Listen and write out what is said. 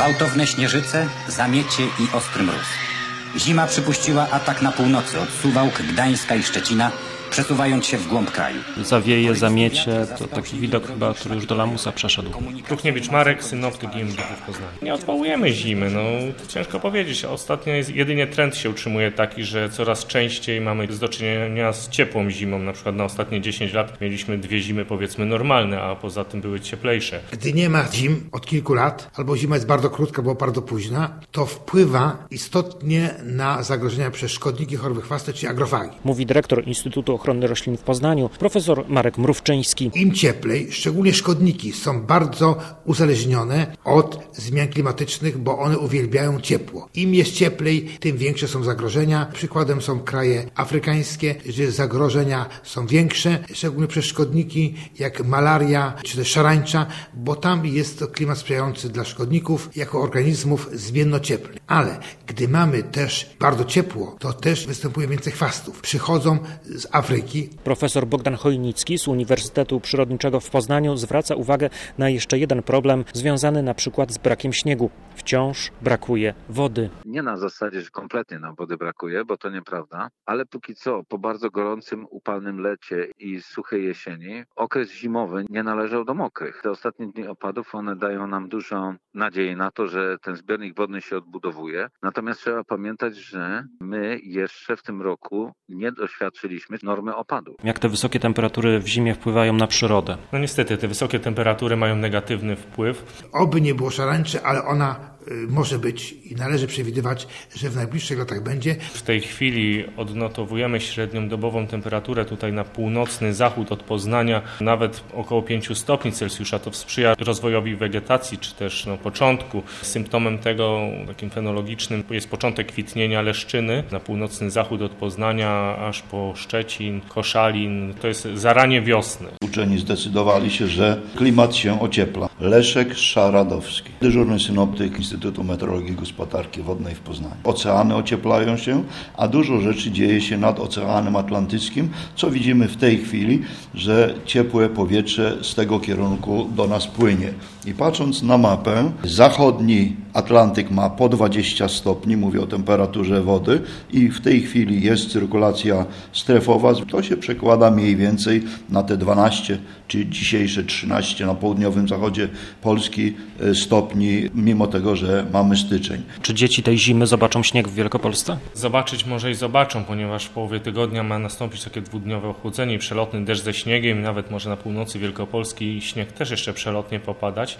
Gwałtowne śnieżyce, zamiecie i ostry mróz. Zima przypuściła atak na północy od Suwałk, Gdańska i Szczecina, przesuwając się w głąb kraju. Zawieje, zamiecie, to taki widok chyba, który już do lamusa przeszedł. Truchniewicz Marek, synoptyk IMGP w Poznaniu. Nie odwołujemy zimy, ciężko powiedzieć. Ostatnio jedynie trend się utrzymuje taki, że coraz częściej mamy do czynienia z ciepłą zimą. Na przykład na ostatnie 10 lat mieliśmy 2 zimy powiedzmy normalne, a poza tym były cieplejsze. Gdy nie ma zim od kilku lat, albo zima jest bardzo krótka, bo bardzo późna, to wpływa istotnie na zagrożenia przez szkodniki, choroby chwaste czy agrofagi. Mówi dyrektor Instytutu Ochrony Roślin w Poznaniu, profesor Marek Mrówczyński. Im cieplej, szczególnie szkodniki, są bardzo uzależnione od zmian klimatycznych, bo one uwielbiają ciepło. Im jest cieplej, tym większe są zagrożenia. Przykładem są kraje afrykańskie, gdzie zagrożenia są większe, szczególnie przez szkodniki jak malaria czy też szarańcza, bo tam jest to klimat sprzyjający dla szkodników jako organizmów zmiennocieplnych. Ale gdy mamy też bardzo ciepło, to też występuje więcej chwastów. Przychodzą z Afryki. Profesor Bogdan Chojnicki z Uniwersytetu Przyrodniczego w Poznaniu zwraca uwagę na jeszcze jeden problem związany na przykład z brakiem śniegu. Wciąż brakuje wody. Nie na zasadzie, że kompletnie nam wody brakuje, bo to nieprawda, ale póki co po bardzo gorącym, upalnym lecie i suchej jesieni okres zimowy nie należał do mokrych. Te ostatnie dni opadów, one dają nam dużo nadziei na to, że ten zbiornik wodny się odbudowuje. Natomiast trzeba pamiętać, że my jeszcze w tym roku nie doświadczyliśmy normy opadów. Jak te wysokie temperatury w zimie wpływają na przyrodę? Niestety, te wysokie temperatury mają negatywny wpływ. Oby nie było szarańczy, ale ona może być i należy przewidywać, że w najbliższych latach będzie. W tej chwili odnotowujemy średnią dobową temperaturę tutaj na północny zachód od Poznania nawet około 5 stopni Celsjusza. To sprzyja rozwojowi wegetacji, czy też początku. Symptomem tego takim fenologicznym jest początek kwitnienia leszczyny na północny zachód od Poznania aż po Szczecin, Koszalin. To jest zaranie wiosny. Uczeni zdecydowali się, że klimat się ociepla. Leszek Szaradowski, dyżurny synoptyk Instytutu Meteorologii i Gospodarki Wodnej w Poznaniu. Oceany ocieplają się, a dużo rzeczy dzieje się nad Oceanem Atlantyckim, co widzimy w tej chwili, że ciepłe powietrze z tego kierunku do nas płynie. I patrząc na mapę, zachodni Atlantyk ma po 20 stopni, mówię o temperaturze wody i w tej chwili jest cyrkulacja strefowa. To się przekłada mniej więcej na te 12 czy dzisiejsze 13 na południowym zachodzie Polski stopni, mimo tego, że mamy styczeń. Czy dzieci tej zimy zobaczą śnieg w Wielkopolsce? Zobaczyć może i zobaczą, ponieważ w połowie tygodnia ma nastąpić takie 2-dniowe ochłodzenie i przelotny deszcz ze śniegiem, nawet może na północy Wielkopolski śnieg też jeszcze przelotnie popadać.